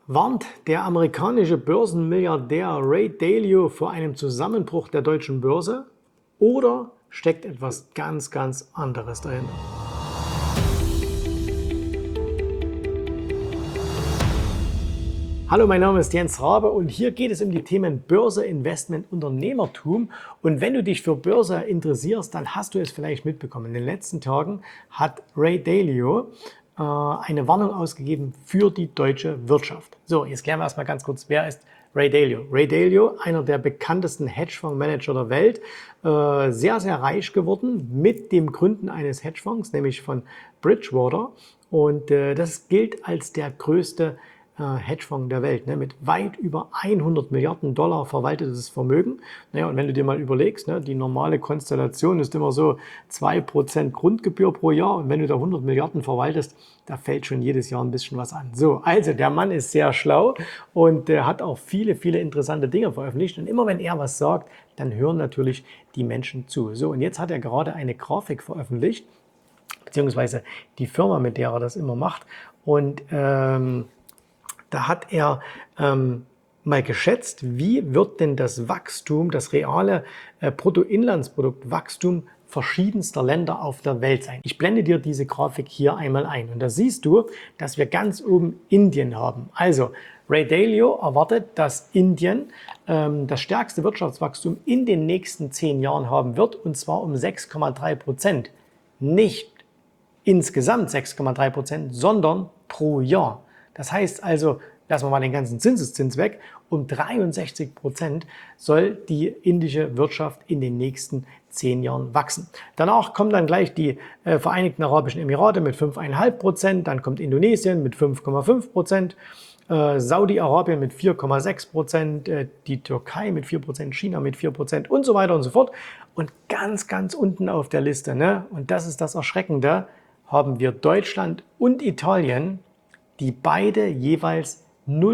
Warnt der amerikanische Börsenmilliardär Ray Dalio vor einem Zusammenbruch der deutschen Börse oder steckt etwas ganz anderes dahinter? Hallo, mein Name ist Jens Rabe und hier geht es um die Themen Börse, Investment, Unternehmertum. Und wenn du dich für Börse interessierst, dann hast du es vielleicht mitbekommen. In den letzten Tagen hat Ray Dalio eine Warnung ausgegeben für die deutsche Wirtschaft. So, jetzt klären wir erstmal ganz kurz, wer ist Ray Dalio? Ray Dalio, einer der bekanntesten Hedgefondsmanager der Welt, sehr reich geworden mit dem Gründen eines Hedgefonds, nämlich von Bridgewater. Und das gilt als der größte Hedgefonds der Welt, ne, mit weit über 100 Milliarden Dollar verwaltetes Vermögen. Naja, und wenn du dir mal überlegst, ne, die normale Konstellation ist immer so 2% Grundgebühr pro Jahr und wenn du da 100 Milliarden verwaltest, da fällt schon jedes Jahr ein bisschen was an. So, also der Mann ist sehr schlau und hat auch viele interessante Dinge veröffentlicht und immer wenn er was sagt, dann hören natürlich die Menschen zu. So, und jetzt hat er gerade eine Grafik veröffentlicht, beziehungsweise die Firma, mit der er das immer macht und da hat er mal geschätzt, wie wird denn das Wachstum, das reale Bruttoinlandsproduktwachstum verschiedenster Länder auf der Welt sein. Ich blende dir diese Grafik hier einmal ein und da siehst du, dass wir ganz oben Indien haben. Also Ray Dalio erwartet, dass Indien das stärkste Wirtschaftswachstum in den nächsten 10 Jahren haben wird und zwar um 6,3%. Nicht insgesamt 6,3%, sondern pro Jahr. Das heißt also, lassen wir mal den ganzen Zinseszins weg, um 63% soll die indische Wirtschaft in den nächsten 10 Jahren wachsen. Danach kommen dann gleich die Vereinigten Arabischen Emirate mit 5,5%, dann kommt Indonesien mit 5,5%, Saudi-Arabien mit 4,6%, die Türkei mit 4%, China mit 4% und so weiter und so fort. Und ganz unten auf der Liste, ne, und das ist das Erschreckende, haben wir Deutschland und Italien, die beide jeweils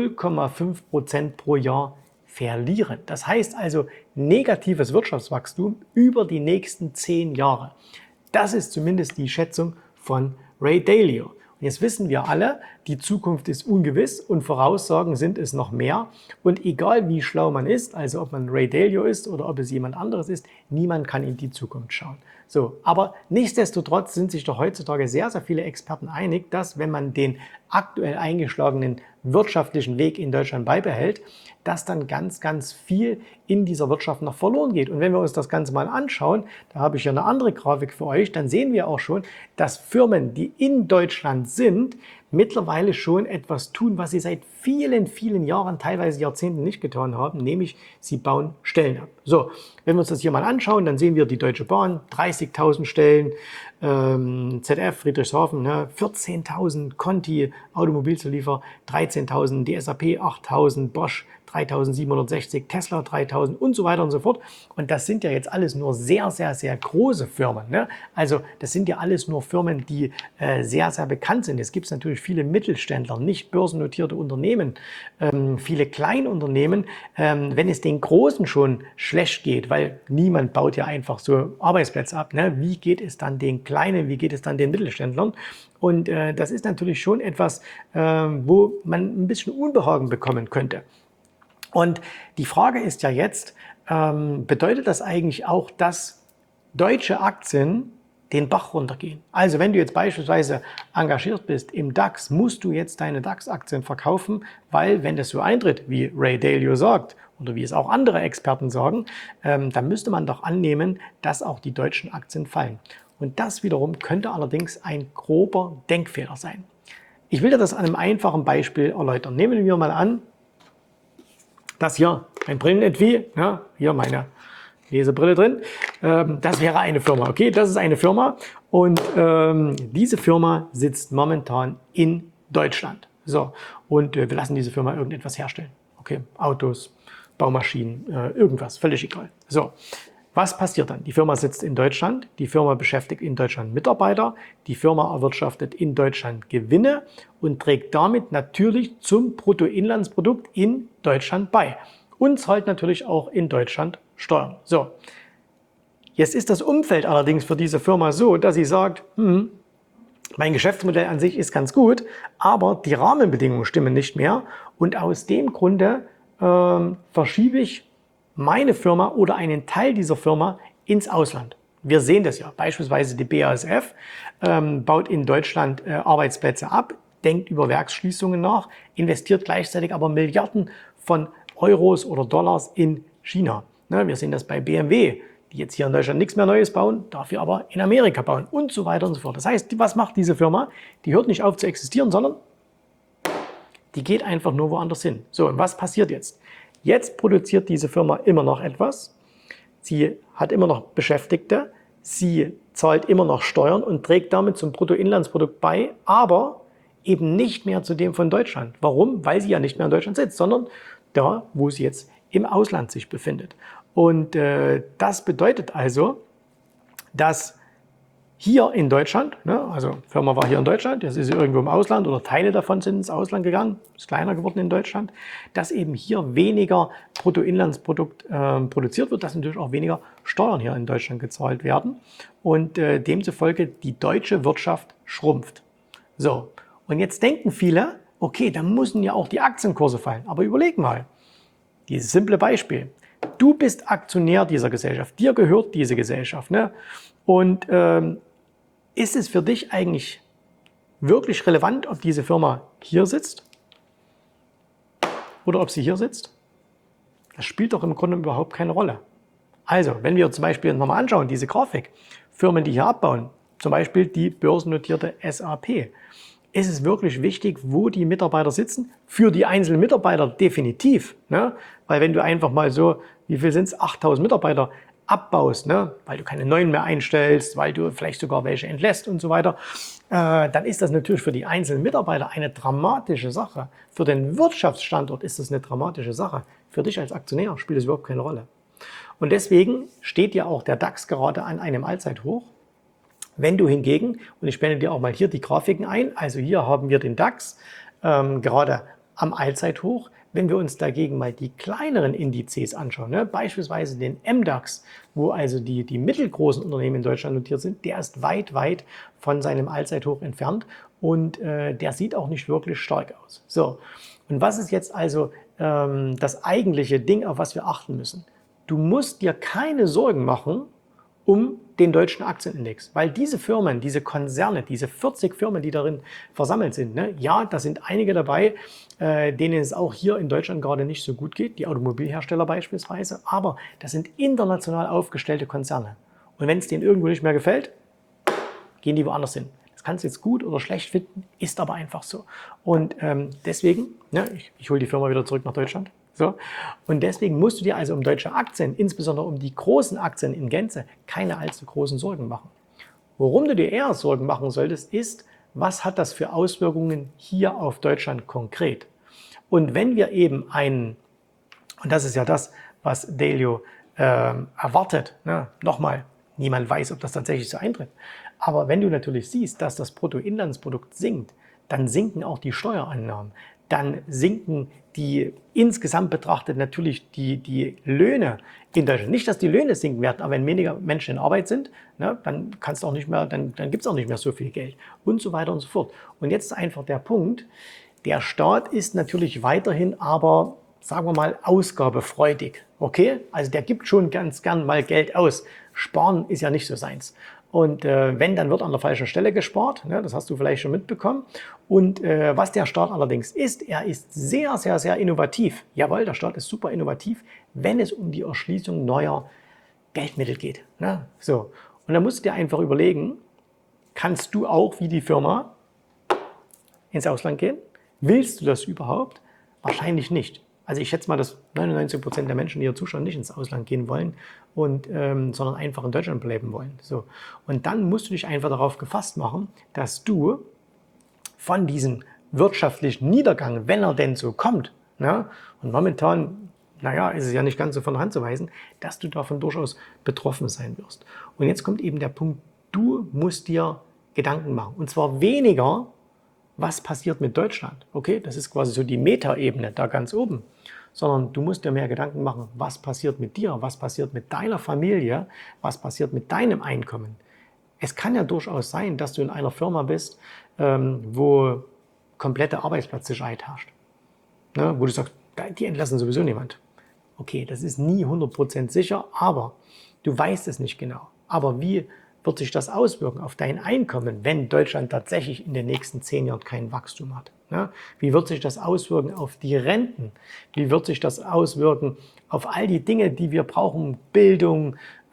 0,5% pro Jahr verlieren. Das heißt also negatives Wirtschaftswachstum über die nächsten 10 Jahre. Das ist zumindest die Schätzung von Ray Dalio. Und jetzt wissen wir alle, die Zukunft ist ungewiss und Voraussagen sind es noch mehr. Und egal wie schlau man ist, also ob man Ray Dalio ist oder ob es jemand anderes ist, niemand kann in die Zukunft schauen. So, aber nichtsdestotrotz sind sich doch heutzutage sehr viele Experten einig, dass wenn man den aktuell eingeschlagenen wirtschaftlichen Weg in Deutschland beibehält, dass dann ganz viel in dieser Wirtschaft noch verloren geht. Und wenn wir uns das Ganze mal anschauen, da habe ich ja eine andere Grafik für euch, dann sehen wir auch schon, dass Firmen, die in Deutschland sind, mittlerweile schon etwas tun, was sie seit vielen Jahren, teilweise Jahrzehnten nicht getan haben, nämlich sie bauen Stellen ab. So, wenn wir uns das hier mal anschauen, dann sehen wir die Deutsche Bahn, 30.000 Stellen, ZF, Friedrichshafen, ne, 14.000, Conti, Automobilzulieferer, 13.000, die SAP, 8.000, Bosch, 3.760, Tesla 3.000 und so weiter und so fort. Und das sind ja jetzt alles nur sehr große Firmen. Ne? Also das sind ja alles nur Firmen, die sehr bekannt sind. Es gibt natürlich viele Mittelständler, nicht börsennotierte Unternehmen, viele Kleinunternehmen. Wenn es den Großen schon schlecht geht, weil niemand baut ja einfach so Arbeitsplätze ab, ne? Wie geht es dann den Kleinen, wie geht es dann den Mittelständlern? Und das ist natürlich schon etwas, wo man ein bisschen Unbehagen bekommen könnte. Und die Frage ist ja jetzt, bedeutet das eigentlich auch, dass deutsche Aktien den Bach runtergehen? Also wenn du jetzt beispielsweise engagiert bist im DAX, musst du jetzt deine DAX-Aktien verkaufen, weil wenn das so eintritt, wie Ray Dalio sagt, oder wie es auch andere Experten sagen, dann müsste man doch annehmen, dass auch die deutschen Aktien fallen. Und das wiederum könnte allerdings ein grober Denkfehler sein. Ich will dir das an einem einfachen Beispiel erläutern. Nehmen wir mal an, das hier, ein Brillenetui, ja, hier meine Lesebrille drin, das wäre eine Firma, okay, das ist eine Firma und diese Firma sitzt momentan in Deutschland. So, und wir lassen diese Firma irgendetwas herstellen, okay, Autos, Baumaschinen, irgendwas, völlig egal. So, was passiert dann? Die Firma sitzt in Deutschland, die Firma beschäftigt in Deutschland Mitarbeiter, die Firma erwirtschaftet in Deutschland Gewinne und trägt damit natürlich zum Bruttoinlandsprodukt in Deutschland bei und zahlt natürlich auch in Deutschland Steuern. So, jetzt ist das Umfeld allerdings für diese Firma so, dass sie sagt, mein Geschäftsmodell an sich ist ganz gut, aber die Rahmenbedingungen stimmen nicht mehr Und aus dem Grunde verschiebe ich meine Firma oder einen Teil dieser Firma ins Ausland. Wir sehen das ja. Beispielsweise die BASF baut in Deutschland Arbeitsplätze ab, denkt über Werksschließungen nach, investiert gleichzeitig aber Milliarden von Euros oder Dollars in China. Ne, wir sehen das bei BMW, die jetzt hier in Deutschland nichts mehr Neues bauen, dafür aber in Amerika bauen und so weiter und so fort. Das heißt, was macht diese Firma? Die hört nicht auf zu existieren, sondern die geht einfach nur woanders hin. So, und was passiert jetzt? Jetzt produziert diese Firma immer noch etwas. Sie hat immer noch Beschäftigte. Sie zahlt immer noch Steuern und trägt damit zum Bruttoinlandsprodukt bei, aber eben nicht mehr zu dem von Deutschland. Warum? Weil sie ja nicht mehr in Deutschland sitzt, sondern da, wo sie jetzt im Ausland sich befindet. Und das bedeutet also, dass hier in Deutschland, ne, also die Firma war hier in Deutschland, jetzt ist sie irgendwo im Ausland oder Teile davon sind ins Ausland gegangen, ist kleiner geworden in Deutschland, dass eben hier weniger Bruttoinlandsprodukt produziert wird, dass natürlich auch weniger Steuern hier in Deutschland gezahlt werden und demzufolge die deutsche Wirtschaft schrumpft. So, und jetzt denken viele, okay, dann müssen ja auch die Aktienkurse fallen. Aber überleg mal, dieses simple Beispiel. Du bist Aktionär dieser Gesellschaft, dir gehört diese Gesellschaft. Ne? Und ist es für dich eigentlich wirklich relevant, ob diese Firma hier sitzt oder ob sie hier sitzt? Das spielt doch im Grunde überhaupt keine Rolle. Also, wenn wir zum Beispiel nochmal anschauen, diese Grafik, Firmen, die hier abbauen, zum Beispiel die börsennotierte SAP, ist es wirklich wichtig, wo die Mitarbeiter sitzen? Für die einzelnen Mitarbeiter definitiv. Ne? Weil wenn du einfach mal so, wie viel sind es, 8.000 Mitarbeiter abbaust, ne? Weil du keine neuen mehr einstellst, weil du vielleicht sogar welche entlässt und so weiter, dann ist das natürlich für die einzelnen Mitarbeiter eine dramatische Sache. Für den Wirtschaftsstandort ist das eine dramatische Sache. Für dich als Aktionär spielt es überhaupt keine Rolle. Und deswegen steht ja auch der DAX gerade an einem Allzeithoch. Wenn du hingegen, und ich blende dir auch mal hier die Grafiken ein, also hier haben wir den DAX gerade am Allzeithoch. Wenn wir uns dagegen mal die kleineren Indizes anschauen, ne, beispielsweise den MDAX, wo also die mittelgroßen Unternehmen in Deutschland notiert sind, der ist weit, weit von seinem Allzeithoch entfernt und der sieht auch nicht wirklich stark aus. So, und was ist jetzt also das eigentliche Ding, auf was wir achten müssen? Du musst dir keine Sorgen machen um den deutschen Aktienindex. Weil diese Firmen, diese Konzerne, diese 40 Firmen, die darin versammelt sind, ne, ja, da sind einige dabei, denen es auch hier in Deutschland gerade nicht so gut geht, die Automobilhersteller beispielsweise, aber das sind international aufgestellte Konzerne. Und wenn es denen irgendwo nicht mehr gefällt, gehen die woanders hin. Das kannst du jetzt gut oder schlecht finden, ist aber einfach so. Und deswegen, ne, ich hole die Firma wieder zurück nach Deutschland. So. Und deswegen musst du dir also um deutsche Aktien, insbesondere um die großen Aktien in Gänze, keine allzu großen Sorgen machen. Worum du dir eher Sorgen machen solltest, ist, was hat das für Auswirkungen hier auf Deutschland konkret? Und wenn wir eben und das ist ja das, was Dalio erwartet, ne? Nochmal, niemand weiß, ob das tatsächlich so eintritt. Aber wenn du natürlich siehst, dass das Bruttoinlandsprodukt sinkt, dann sinken auch die Steuereinnahmen. Dann sinken die insgesamt betrachtet natürlich die Löhne in Deutschland. Nicht, dass die Löhne sinken werden, aber wenn weniger Menschen in Arbeit sind, ne, dann kannst du auch nicht mehr, dann gibt es auch nicht mehr so viel Geld und so weiter und so fort. Und jetzt ist einfach der Punkt, der Staat ist natürlich weiterhin aber, sagen wir mal, ausgabefreudig. Okay? Also der gibt schon ganz gern mal Geld aus. Sparen ist ja nicht so seins. Und wenn, dann wird an der falschen Stelle gespart. Ne? Das hast du vielleicht schon mitbekommen. Und was der Staat allerdings ist, er ist sehr, sehr, sehr innovativ. Jawohl, der Staat ist super innovativ, wenn es um die Erschließung neuer Geldmittel geht. Ne? So. Und da musst du dir einfach überlegen, kannst du auch wie die Firma ins Ausland gehen? Willst du das überhaupt? Wahrscheinlich nicht. Also ich schätze mal, dass 99% der Menschen, die hier zuschauen, nicht ins Ausland gehen wollen, sondern einfach in Deutschland bleiben wollen. So. Und dann musst du dich einfach darauf gefasst machen, dass du von diesem wirtschaftlichen Niedergang, wenn er denn so kommt, ne, und momentan, naja, ist es ja nicht ganz so von der Hand zu weisen, dass du davon durchaus betroffen sein wirst. Und jetzt kommt eben der Punkt, du musst dir Gedanken machen. Und zwar weniger, was passiert mit Deutschland. Okay, das ist quasi so die Metaebene da ganz oben. Sondern du musst dir mehr Gedanken machen, was passiert mit dir, was passiert mit deiner Familie, was passiert mit deinem Einkommen. Es kann ja durchaus sein, dass du in einer Firma bist, wo komplette Arbeitsplatzsicherheit herrscht. ne, wo du sagst, die entlassen sowieso niemand. Okay, das ist nie 100% sicher, aber du weißt es nicht genau. Aber wie wird sich das auswirken auf dein Einkommen, wenn Deutschland tatsächlich in den nächsten 10 Jahren kein Wachstum hat? Ja? Wie wird sich das auswirken auf die Renten? Wie wird sich das auswirken auf all die Dinge, die wir brauchen? Bildung,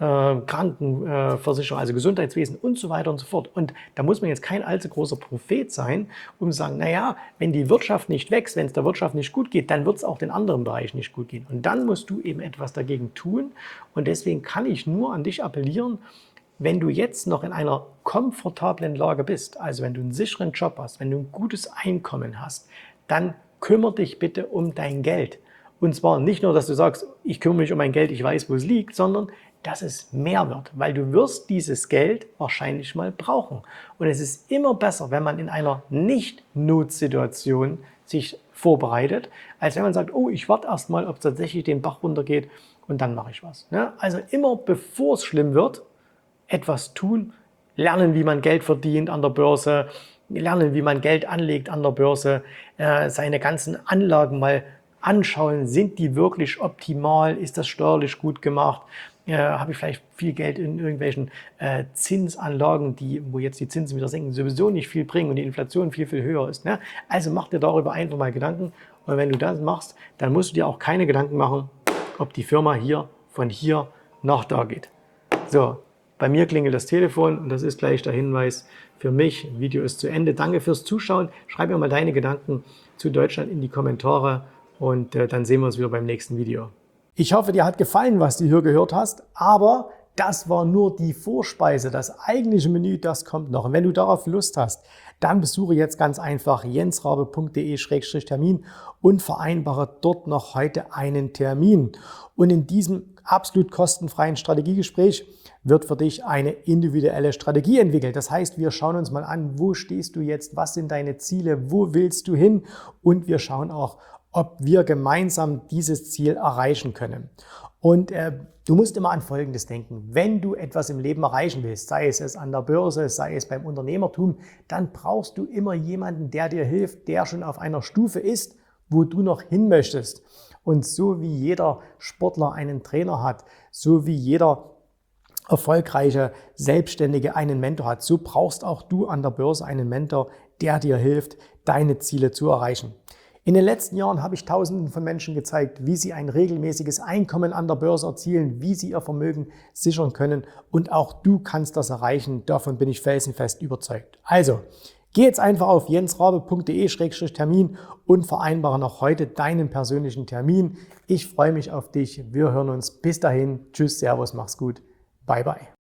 Krankenversicherung, also Gesundheitswesen und so weiter und so fort. Und da muss man jetzt kein allzu großer Prophet sein, um zu sagen, naja, wenn die Wirtschaft nicht wächst, wenn es der Wirtschaft nicht gut geht, dann wird es auch den anderen Bereichen nicht gut gehen. Und dann musst du eben etwas dagegen tun. Und deswegen kann ich nur an dich appellieren, wenn du jetzt noch in einer komfortablen Lage bist, also wenn du einen sicheren Job hast, wenn du ein gutes Einkommen hast, dann kümmere dich bitte um dein Geld. Und zwar nicht nur, dass du sagst, ich kümmere mich um mein Geld, ich weiß, wo es liegt, sondern dass es mehr wird, weil du wirst dieses Geld wahrscheinlich mal brauchen. Und es ist immer besser, wenn man in einer Nicht-Notsituation sich vorbereitet, als wenn man sagt, oh, ich warte erst mal, ob es tatsächlich den Bach runtergeht und dann mache ich was. Also immer bevor es schlimm wird, etwas tun, lernen, wie man Geld verdient an der Börse, lernen, wie man Geld anlegt an der Börse, seine ganzen Anlagen mal anschauen, sind die wirklich optimal, ist das steuerlich gut gemacht, habe ich vielleicht viel Geld in irgendwelchen Zinsanlagen, wo jetzt die Zinsen wieder sinken, sowieso nicht viel bringen und die Inflation viel, viel höher ist. Ne? Also mach dir darüber einfach mal Gedanken und wenn du das machst, dann musst du dir auch keine Gedanken machen, ob die Firma hier von hier nach da geht. So, bei mir klingelt das Telefon und das ist gleich der Hinweis für mich. Video ist zu Ende. Danke fürs Zuschauen. Schreib mir mal deine Gedanken zu Deutschland in die Kommentare und dann sehen wir uns wieder beim nächsten Video. Ich hoffe, dir hat gefallen, was du hier gehört hast, aber das war nur die Vorspeise. Das eigentliche Menü, das kommt noch. Und wenn du darauf Lust hast, dann besuche jetzt ganz einfach jensrabe.de/termin und vereinbare dort noch heute einen Termin. Und in diesem absolut kostenfreien Strategiegespräch wird für dich eine individuelle Strategie entwickelt. Das heißt, wir schauen uns mal an, wo stehst du jetzt, was sind deine Ziele, wo willst du hin und wir schauen auch, ob wir gemeinsam dieses Ziel erreichen können. Und du musst immer an Folgendes denken. Wenn du etwas im Leben erreichen willst, sei es an der Börse, sei es beim Unternehmertum, dann brauchst du immer jemanden, der dir hilft, der schon auf einer Stufe ist, wo du noch hin möchtest. Und so wie jeder Sportler einen Trainer hat, so wie jeder erfolgreiche Selbstständige einen Mentor hat, so brauchst auch du an der Börse einen Mentor, der dir hilft, deine Ziele zu erreichen. In den letzten Jahren habe ich Tausenden von Menschen gezeigt, wie sie ein regelmäßiges Einkommen an der Börse erzielen, wie sie ihr Vermögen sichern können und auch du kannst das erreichen. Davon bin ich felsenfest überzeugt. Also, geh jetzt einfach auf jensrabe.de/termin und vereinbare noch heute deinen persönlichen Termin. Ich freue mich auf dich. Wir hören uns. Bis dahin. Tschüss, Servus, mach's gut. Bye, bye.